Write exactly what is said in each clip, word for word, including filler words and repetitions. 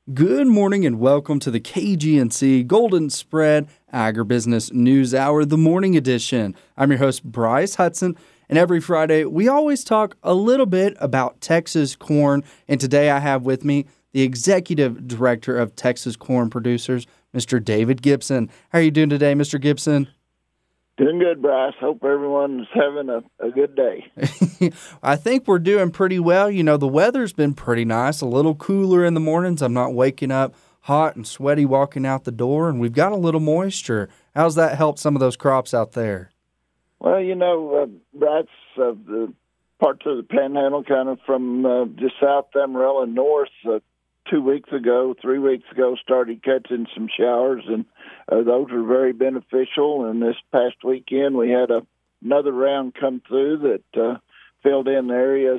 Good morning and welcome to the K G N C Golden Spread Agribusiness News Hour, the morning edition. I'm your host, Bryce Hudson, and every Friday we always talk a little bit about Texas corn. And today I have with me the Executive Director of Texas Corn Producers, Mister David Gibson. How are you doing today, Mister Gibson? Doing good, Bryce. Hope everyone's having a, a good day. I think we're doing pretty well. You know, the weather's been pretty nice, a little cooler in the mornings. I'm not waking up hot and sweaty walking out the door, and we've got a little moisture. How's that help some of those crops out there? Well, you know, uh, Bryce, uh, the parts of the Panhandle kind of from uh, just south Amarillo north, uh, two weeks ago, three weeks ago, started catching some showers, and uh, those were very beneficial. And this past weekend, we had a, another round come through that uh, filled in areas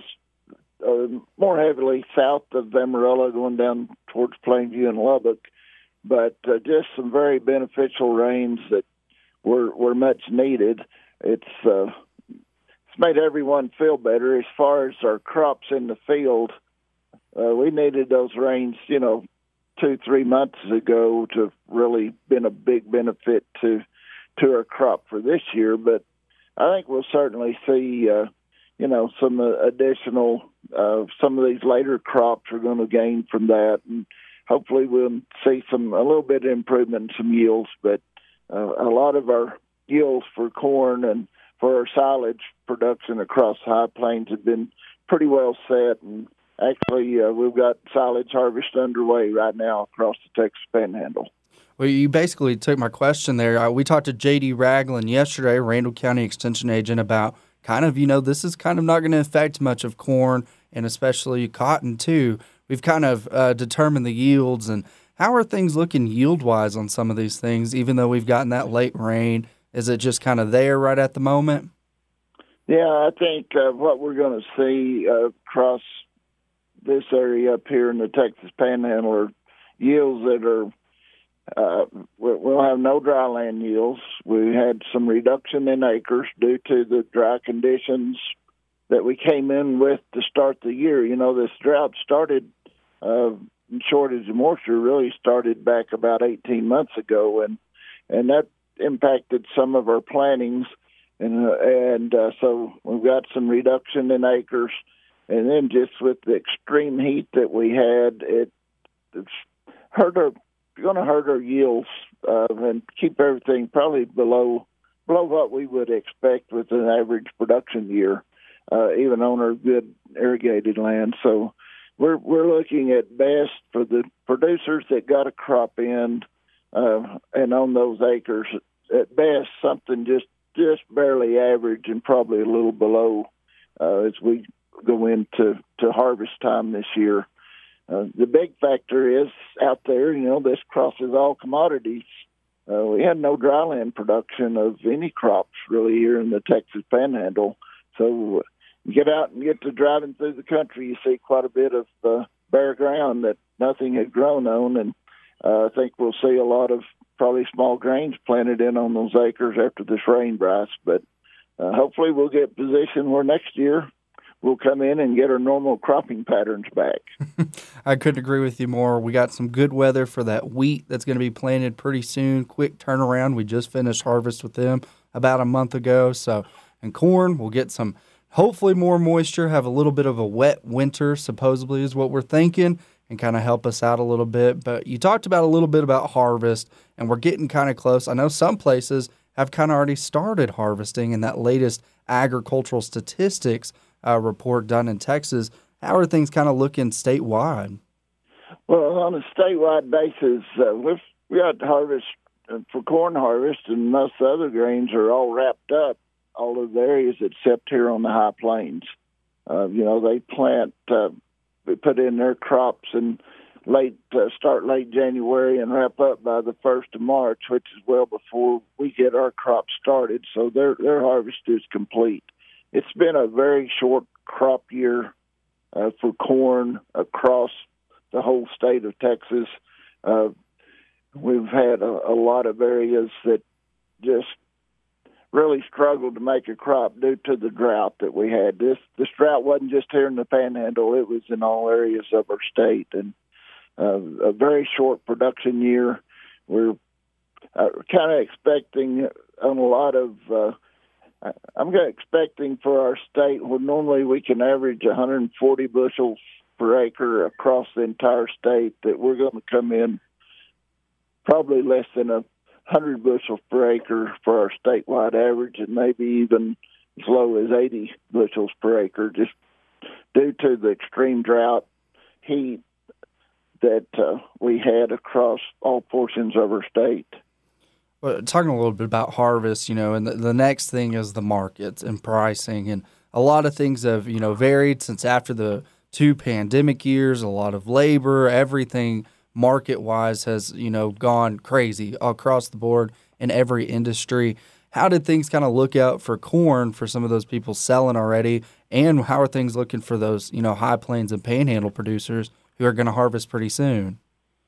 uh, more heavily south of Amarillo, going down towards Plainview and Lubbock. But uh, just some very beneficial rains that were were much needed. It's uh, it's made everyone feel better as far as our crops in the field. Uh, we needed those rains, you know, two, three months ago to really been a big benefit to to our crop for this year. But I think we'll certainly see, uh, you know, some uh, additional, uh, some of these later crops are going to gain from that. And hopefully we'll see some a little bit of improvement in some yields. But uh, a lot of our yields for corn and for our silage production across the High Plains have been pretty well set. And Actually, uh, we've got silage harvest underway right now across the Texas Panhandle. Well, you basically took my question there. Uh, we talked to J D Ragland yesterday, Randall County Extension agent, about kind of, you know, this is kind of not going to affect much of corn and especially cotton, too. We've kind of uh, determined the yields. And how are things looking yield-wise on some of these things, even though we've gotten that late rain? Is it just kind of there right at the moment? Yeah, I think uh, what we're going to see uh, across this area up here in the Texas Panhandle are yields that are, uh, we'll have no dry land yields. We had some reduction in acres due to the dry conditions that we came in with to start the year. You know, this drought started, uh, shortage of moisture really started back about eighteen months ago, and and that impacted some of our plantings. And, uh, and uh, so we've got some reduction in acres. And then just with the extreme heat that we had, it, it's hurt our, going to hurt our yields uh, and keep everything probably below below what we would expect with an average production year, uh, even on our good irrigated land. So we're we're looking at best for the producers that got a crop in uh, and on those acres, at best something just just barely average and probably a little below uh, as we go into to harvest time this year. Uh, the big factor is out there, you know, this crosses all commodities. Uh, we had no dryland production of any crops really here in the Texas Panhandle. So you get out and get to driving through the country, you see quite a bit of uh, bare ground that nothing had grown on. And uh, I think we'll see a lot of probably small grains planted in on those acres after this rain, Bryce. But uh, hopefully we'll get positioned where next year we'll come in and get our normal cropping patterns back. I couldn't agree with you more. We got some good weather for that wheat that's going to be planted pretty soon. Quick turnaround. We just finished harvest with them about a month ago. So, and corn, we'll get some, hopefully more moisture, have a little bit of a wet winter, supposedly is what we're thinking, and kind of help us out a little bit. But you talked about a little bit about harvest, and we're getting kind of close. I know some places have kind of already started harvesting in that latest agricultural statistics Uh, report done in Texas. How are things kind of looking statewide? Well, on a statewide basis, uh, we've we got harvest uh, for corn harvest, and most other grains are all wrapped up, all of the areas except here on the High Plains. Uh, you know, they plant, uh, they put in their crops and late uh, start late January and wrap up by the first of March, which is well before we get our crop started. So their their harvest is complete. It's been a very short crop year uh, for corn across the whole state of Texas. Uh, we've had a, a lot of areas that just really struggled to make a crop due to the drought that we had. This this drought wasn't just here in the Panhandle; it was in all areas of our state. And uh, a very short production year. We're uh, kind of expecting on a lot of. Uh, I'm expecting for our state where normally we can average one hundred forty bushels per acre across the entire state, that we're going to come in probably less than a hundred bushels per acre for our statewide average, and maybe even as low as eighty bushels per acre, just due to the extreme drought, heat that uh, we had across all portions of our state. Well, talking a little bit about harvest, you know, and the, the next thing is the markets and pricing, and a lot of things have, you know, varied since after the two pandemic years. A lot of labor, everything market-wise has, you know, gone crazy across the board in every industry. How did things kind of look out for corn for some of those people selling already, and how are things looking for those, you know, High Plains and Panhandle producers who are going to harvest pretty soon?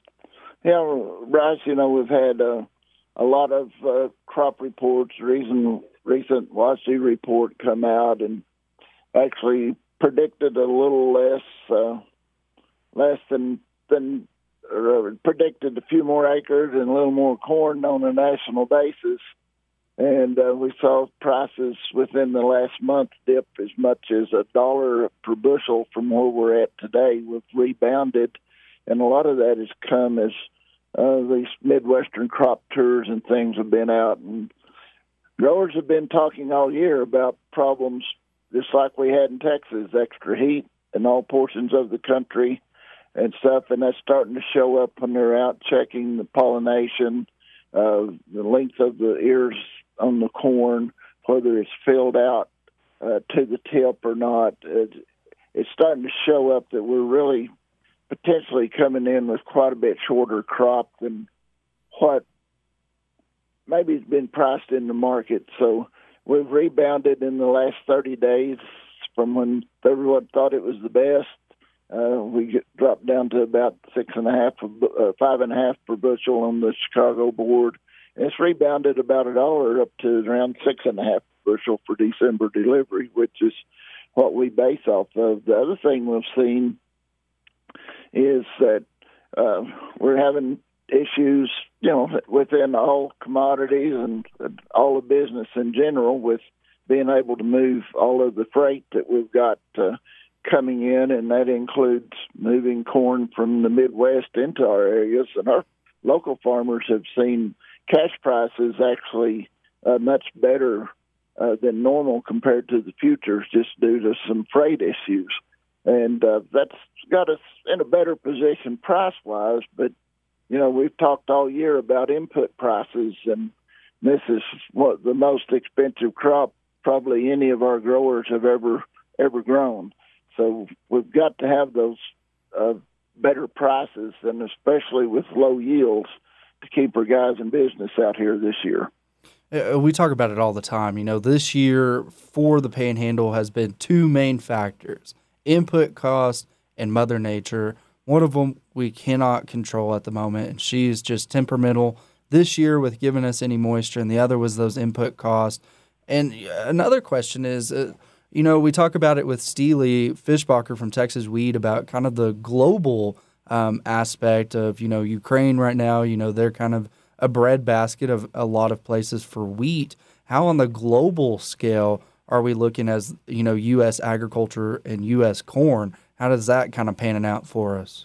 Yeah, Bryce, you know, we've had uh, a lot of uh, crop reports, recent, recent W A S D report come out and actually predicted a little less, uh, less than, than or predicted a few more acres and a little more corn on a national basis. And uh, we saw prices within the last month dip as much as a dollar per bushel from where we're at today. We've rebounded, and a lot of that has come as uh, these Midwestern crop tours and things have been out. And growers have been talking all year about problems just like we had in Texas, extra heat in all portions of the country and stuff, and that's starting to show up when they're out checking the pollination, uh, the length of the ears on the corn, whether it's filled out uh, to the tip or not. It, it's starting to show up that we're really potentially coming in with quite a bit shorter crop than what maybe has been priced in the market. So we've rebounded in the last thirty days from when everyone thought it was the best. Uh, we get, dropped down to about six and a half, uh, five and a half per bushel on the Chicago board. And it's rebounded about a dollar up to around six and a half per bushel for December delivery, which is what we base off of. The other thing we've seen is that uh, we're having issues, you know, within all commodities and all of business in general with being able to move all of the freight that we've got uh, coming in, and that includes moving corn from the Midwest into our areas. And our local farmers have seen cash prices actually uh, much better uh, than normal compared to the futures, just due to some freight issues. And uh, that's got us in a better position price-wise, but you know, we've talked all year about input prices, and this is what the most expensive crop probably any of our growers have ever ever grown. So we've got to have those uh, better prices, and especially with low yields, to keep our guys in business out here this year. Uh, we talk about it all the time. You know, this year for the Panhandle has been two main factors: input cost and Mother Nature. One of them we cannot control at the moment, and she's just temperamental this year with giving us any moisture, and the other was those input costs. And another question is, uh, you know, we talk about it with Steely Fishbacher from Texas Wheat about kind of the global um, aspect of, you know, Ukraine right now. You know, they're kind of a breadbasket of a lot of places for wheat. How on the global scale are we looking as, you know, U S agriculture and U S corn? How does that kind of panning out for us?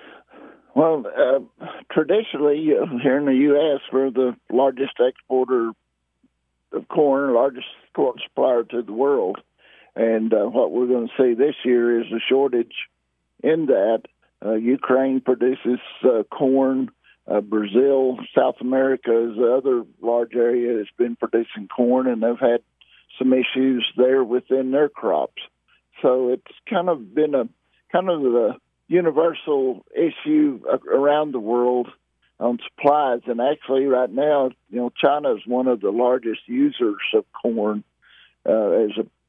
Well, uh, traditionally, uh, here in the U S, we're the largest exporter of corn, largest corn supplier to the world. And uh, what we're going to see this year is a shortage in that. Uh, Ukraine produces uh, corn. Uh, Brazil, South America is the other large area that's been producing corn, and they've had some issues there within their crops. So it's kind of been a kind of the universal issue around the world on supplies. And actually right now, you know, China is one of the largest users of corn uh, as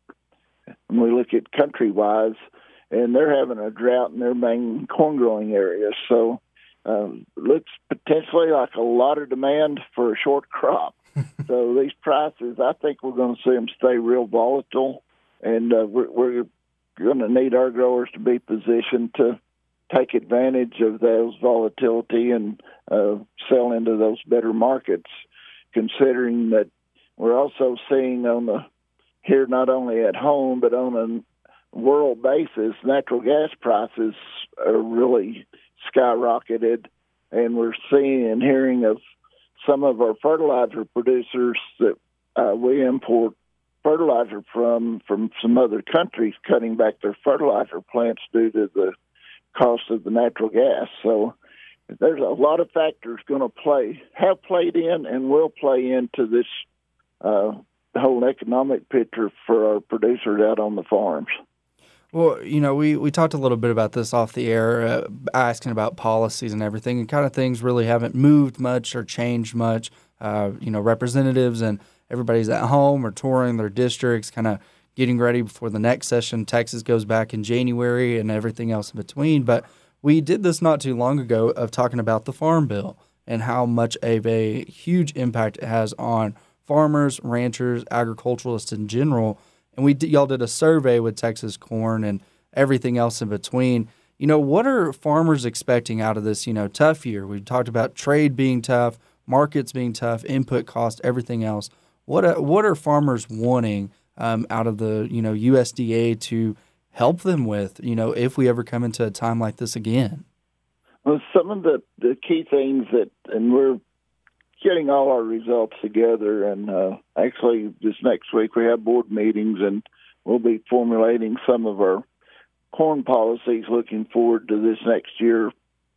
a, when we look at country-wise, and they're having a drought in their main corn growing areas. So uh, looks potentially like a lot of demand for a short crop. So these prices, I think we're going to see them stay real volatile, and uh, we're, we're going to need our growers to be positioned to take advantage of those volatility and uh, sell into those better markets, considering that we're also seeing on the here not only at home but on a world basis, natural gas prices are really skyrocketed, and we're seeing and hearing of some of our fertilizer producers that uh, we import fertilizer from from some other countries cutting back their fertilizer plants due to the cost of the natural gas. So there's a lot of factors going to play, have played in and will play into this uh, whole economic picture for our producers out on the farms. Well, you know, we, we talked a little bit about this off the air, uh, asking about policies and everything, and kind of things really haven't moved much or changed much. Uh, you know, representatives and everybody's at home or touring their districts, kind of getting ready before the next session. Texas goes back in January and everything else in between. But we did this not too long ago of talking about the Farm Bill and how much of a huge impact it has on farmers, ranchers, agriculturalists in general. And we y'all did a survey with Texas Corn and everything else in between. You know, what are farmers expecting out of this, you know, tough year? We talked about trade being tough, markets being tough, input cost, everything else. What are, what are farmers wanting um, out of the, you know, U S D A to help them with, you know, if we ever come into a time like this again? Well, some of the, the key things that, and we're getting all our results together, and uh, actually this next week we have board meetings, and we'll be formulating some of our corn policies looking forward to this next year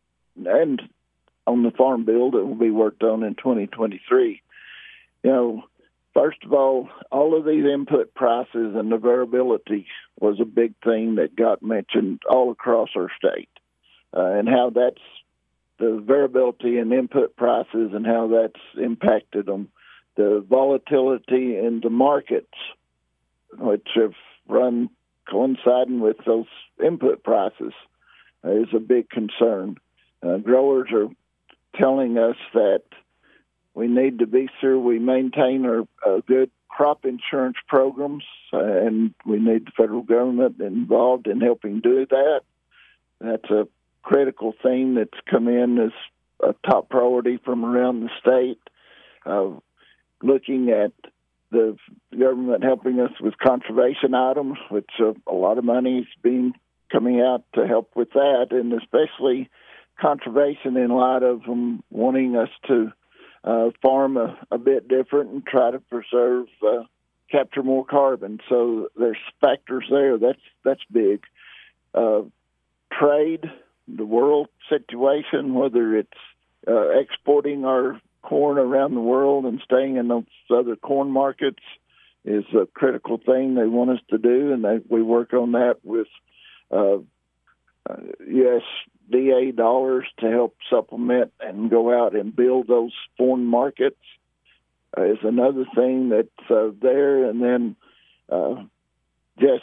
and on the Farm Bill that will be worked on in twenty twenty-three. You know, first of all, all of these input prices and the variability was a big thing that got mentioned all across our state, uh, and how that's the variability in input prices and how that's impacted them. The volatility in the markets, which have run coinciding with those input prices, uh, is a big concern. Uh, growers are telling us that we need to be sure we maintain our uh, good crop insurance programs, uh, and we need the federal government involved in helping do that. That's a critical thing that's come in as a top priority from around the state. Uh, looking at the government helping us with conservation items, which uh, a lot of money is being coming out to help with that, and especially conservation in light of them wanting us to uh, farm a, a bit different and try to preserve, uh, capture more carbon. So there's factors there. That's that's big. Uh, trade, the world situation, whether it's uh, exporting our corn around the world and staying in those other corn markets, is a critical thing they want us to do, and they, we work on that with uh, uh, U S D A dollars to help supplement and go out and build those foreign markets uh, is another thing that's uh, there. And then uh, just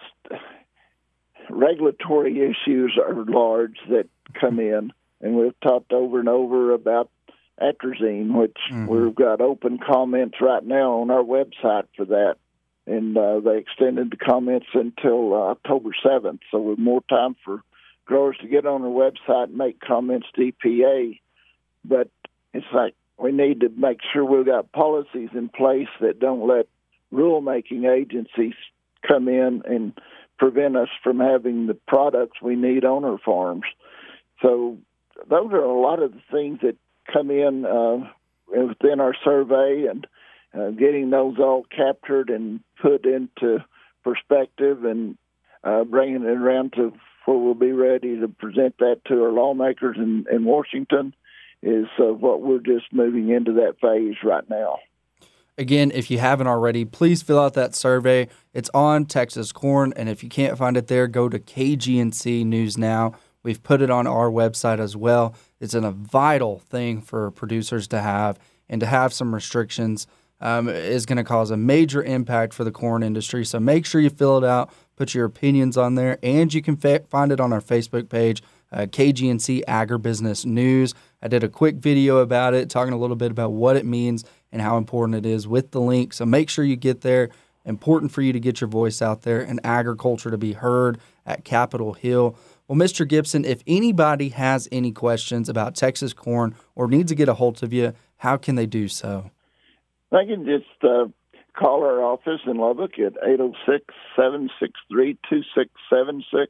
regulatory issues are large that come in, and we've talked over and over about atrazine, which mm-hmm. we've got open comments right now on our website for that, and uh, they extended the comments until uh, October seventh, so with more time for growers to get on our website and make comments to E P A. But it's like we need to make sure we've got policies in place that don't let rulemaking agencies come in and prevent us from having the products we need on our farms. So those are a lot of the things that come in uh, within our survey, and uh, getting those all captured and put into perspective and uh, bringing it around to where we'll be ready to present that to our lawmakers in, in Washington is uh, what we're just moving into that phase right now. Again, if you haven't already, please fill out that survey. It's on Texas Corn, and if you can't find it there, go to K G N C News Now. We've put it on our website as well. It's a vital thing for producers to have, and to have some restrictions um, is going to cause a major impact for the corn industry. So make sure you fill it out, put your opinions on there, and you can fa- find it on our Facebook page, uh, K G N C Agribusiness News. I did a quick video about it, talking a little bit about what it means and how important it is with the link. So make sure you get there. Important for you to get your voice out there and agriculture to be heard at Capitol Hill. Well, Mister Gibson, if anybody has any questions about Texas corn or needs to get a hold of you, how can they do so? They can just uh, call our office in Lubbock at eight oh six, seven six three, two six seven six,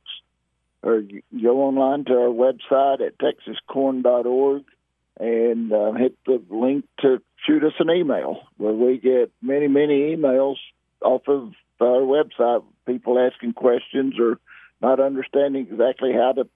or go online to our website at texas corn dot org and uh, hit the link to shoot us an email, where we get many, many emails off of our website, people asking questions or not understanding exactly how to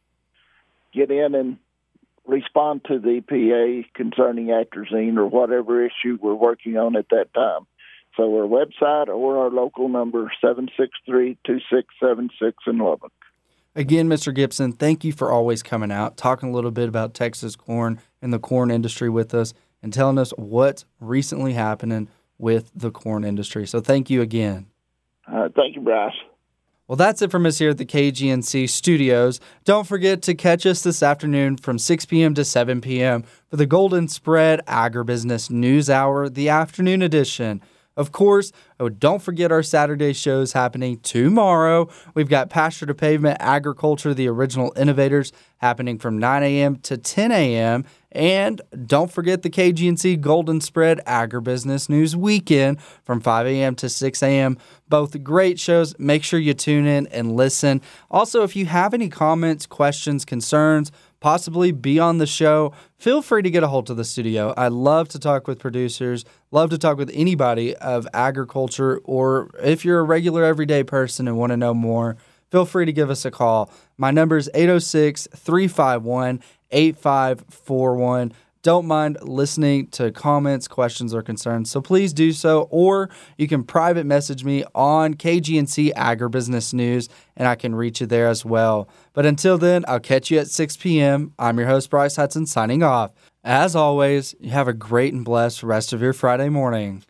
get in and respond to the E P A concerning atrazine or whatever issue we're working on at that time. So our website or our local number, seven six three, two six seven six in Lubbock. Again, Mister Gibson, thank you for always coming out, talking a little bit about Texas corn and the corn industry with us, and telling us what's recently happening with the corn industry. So thank you again. Uh, thank you, Bryce. Well, that's it from us here at the K G N C studios. Don't forget to catch us this afternoon from six p.m. to seven p.m. for the Golden Spread Agribusiness News Hour, the afternoon edition. Of course, oh, don't forget our Saturday shows happening tomorrow. We've got Pasture to Pavement Agriculture, the Original Innovators, happening from nine a.m. to ten a.m. And don't forget the K G N C Golden Spread Agribusiness News Weekend from five a.m. to six a.m. Both great shows. Make sure you tune in and listen. Also, if you have any comments, questions, concerns, possibly be on the show, feel free to get a hold of the studio. I love to talk with producers, love to talk with anybody of agriculture, or if you're a regular everyday person and want to know more, feel free to give us a call. My number is eight oh six, three five one, eight five four one. Don't mind listening to comments, questions, or concerns, so please do so. Or you can private message me on K G N C Agribusiness News, and I can reach you there as well. But until then, I'll catch you at six p.m. I'm your host, Bryce Hudson, signing off. As always, you have a great and blessed rest of your Friday morning.